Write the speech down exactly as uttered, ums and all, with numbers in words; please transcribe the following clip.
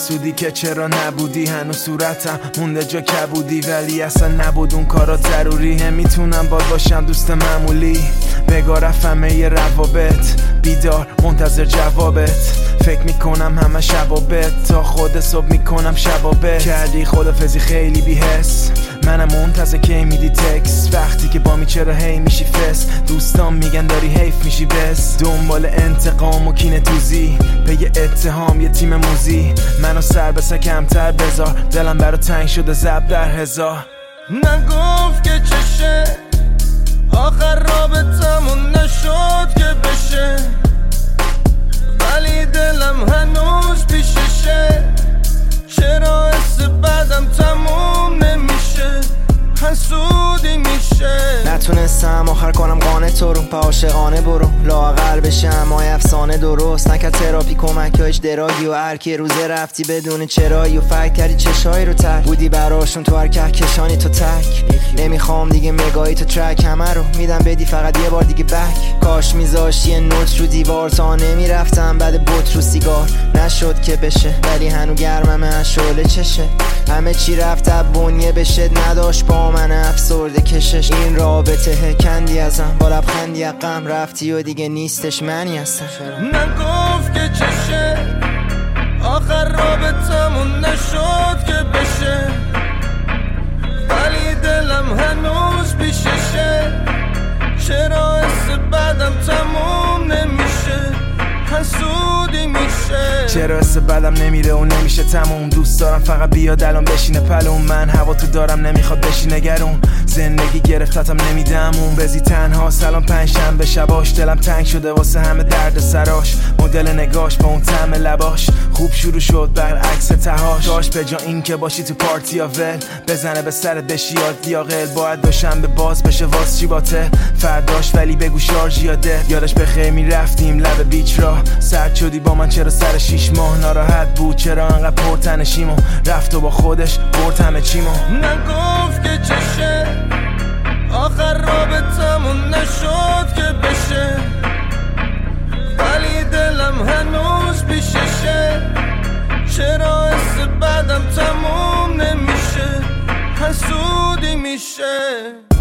حسودی که چرا نبودی، هنوز صورتم مونده جا کبودی، ولی اصلا نبود اون کارا ضروری. نمیتونم باد باشم دوست معمولی، بگاه رفتم یه روابط، بیدار منتظر جوابت، فکر میکنم همه شبابت، تا خود صبح میکنم شبابت. کردی خدافزی خیلی بی‌حس، منم منتظر کی میدی تکس، وقتی که با می چرا هی میشی فس، دوستان میگن داری حیف میشی بس، دنبال انتقام و کینه توزی، پی اتهام یه تیم موزی، منو سر بسه کمتر بذار، دلم برا تنگ شده زب در هزار. نگفت که چشه آخر رابطمون نشد که بشه، ولی دلم هنوز پیششه، چرا حس بعدم تموم نمیشه، حسودی میشه. نتونستم آخر کنم قانه تو رو، پا عاشقانه برو، لااقل بشم مای افسانه درست نکرد تراپی کمک یا هیچ دراگی، و هر کی روزه رفتی بدون چرایی و فکر کردی چشایی رو تر بودی براشون، تو هر کهکشانی تو تک، نمیخوام دیگه مگایی تو ترک، همه رو میدم بدی فقط یه بار دیگه بک، کاش میذاشتی یه نوت رو دیوار تا نمیرفتم بعد بوت رو سیگار، نشد که بشه ولی هنو گرممه از شعله چشه، همه چی رفت بنیه بشه، نداشت با من افسرده کشش، این رابطه کندی ازم با لبخندی غم، رفتی و دیگه نیستش منی هستم. نگفت که چشه آخر رابطمون نشد که بشه، ولی دلم هنوز پیششه، چرا حس بعدم تموم نمیشه، حسودی میشه. چرا حس بدم نمیره و نمیشه تموم، دوست دارم فقط بیاد الان بشینه پلوم، من هوا تو دارم نمیخواد بشی نگرون، زندگی گرفتتم نمیدمون، بزی تنها سلام پنجشنبه شباش، دلم تنگ شده واسه همه درد سراش، مدل نگاش با اون طعم لباش، خوب شروع شد برعکس تهاش، داش به جا این که باشی تو پارتی یا ول، بزنه به سرت بشی یاد یا قل، باید دوشنبه باز بشه واس چی باته فرداش، ولی بگو شارژ یاده، یادش بخیر میرفتیم لب بیچ را، سرد شدی با من چرا سر شیش ماه، ناراحت بود چرا انقدر پرتنشیمو، رفت و با خودش برد همه چیمو. نگفت که چشه آخر رابطمون نشد که بشه، ولی دلم هنوز پیششه، چرا حس بعدم تموم نمیشه، حسودی میشه.